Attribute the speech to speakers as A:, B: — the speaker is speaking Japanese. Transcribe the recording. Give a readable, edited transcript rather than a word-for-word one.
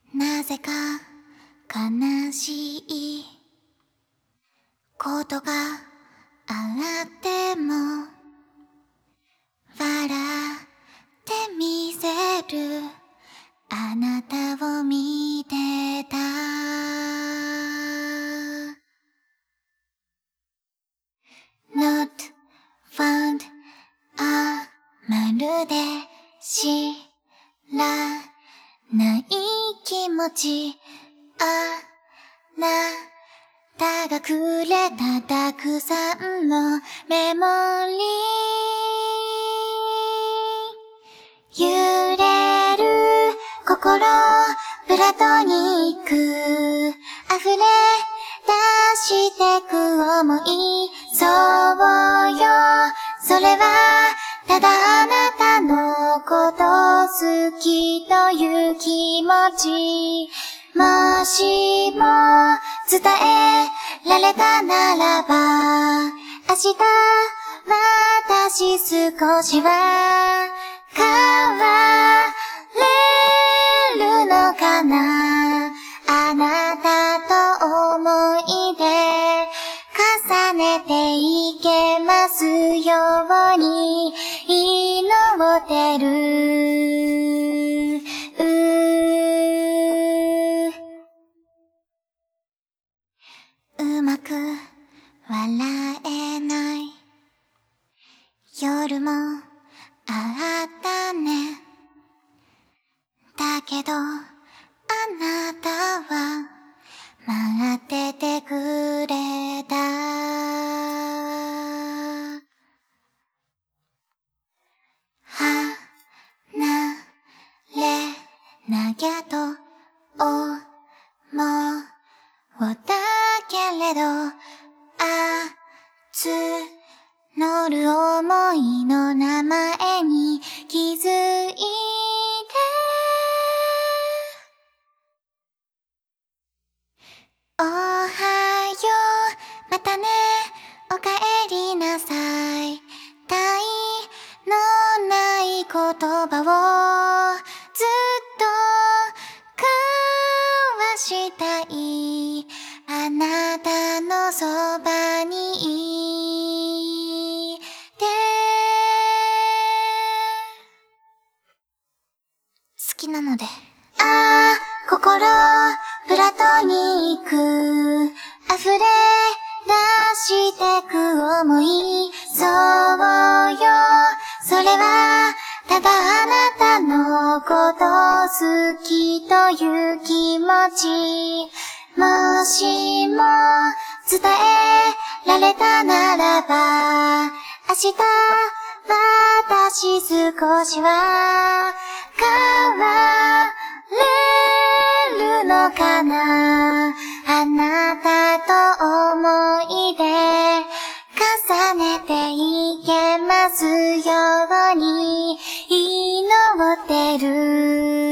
A: なぜか悲しいことがあっても笑ってみせるあなたを見てた。 Not found まるで知らない気持ち、あなたがくれたたくさんのメモリー、揺れる心プラトニック溢れ出してく想い、そうよ、それはただあなたのこと好きという気持ち、もしも伝えられたならば、明日私少しは変われるのかな。あなたと思い出重ねていけますように祈ってる。うまく笑えない夜もあったね。だけどあなたは待っててくれた。離れなきゃと思ったけれど、募る想いの名前に気づいて、おはよう、またね、おかえりなさい。他意のない言葉をずっと交わしたい。あなたのそばにいて。好きなので。心プラトニック溢れ出してく想い、そうよ、それはただあなたのこと好きという気持ち、もしも伝えられたならば、明日私少しは変われるのかな。あなたと思い出重ねていけますように祈ってる。